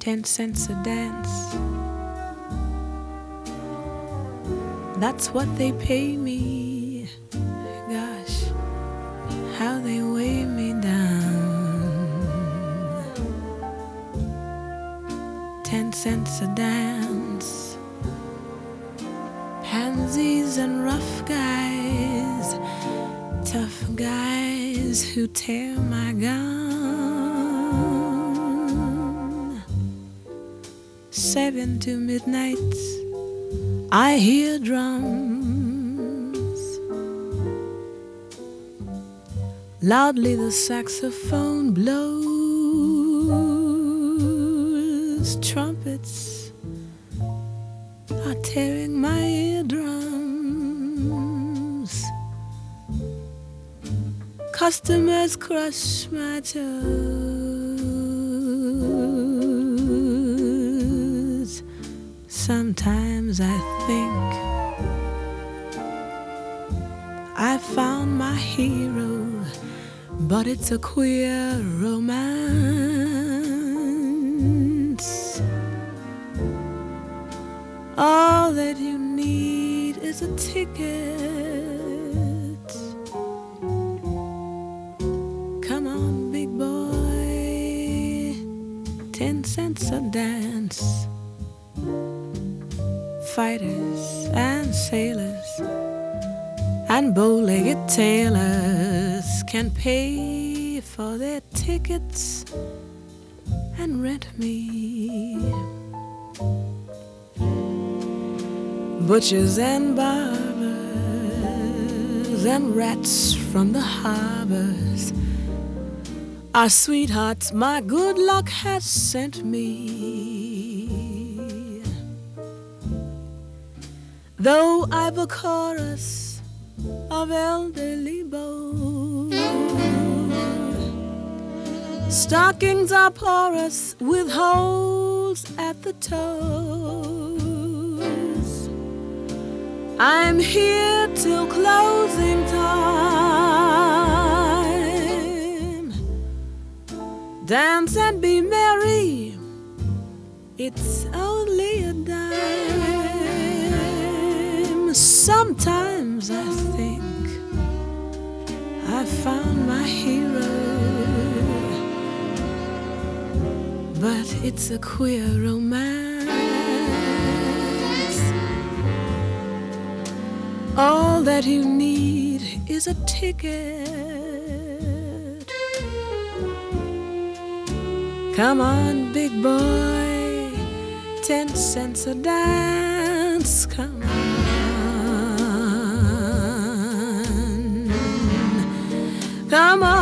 10 cents a dance. That's what they pay me. Gosh, how they weigh me down. 10 cents a dance. Pansies and rough guys, tough guys who tear my gown. 7 to midnight, I hear drums. Loudly the saxophone blows. Trumpets are tearing my eardrums. Customers crush my toes. Sometimes I think I found my hero, but it's a queer romance. All that you need is a ticket. Come on, big boy, 10 cents a dance. Fighters and sailors and bow-legged tailors can pay for their tickets and rent me. Butchers and barbers and rats from the harbors are sweethearts my good luck has sent me. Though I've a chorus of elderly beaux, stockings are porous with holes at the toes. I'm here till closing time. Dance and be merry, it's only a dime. Sometimes I think I found my hero, but it's a queer romance. All that you need is a ticket. Come on, big boy, 10 cents a dance. Come on. Come on.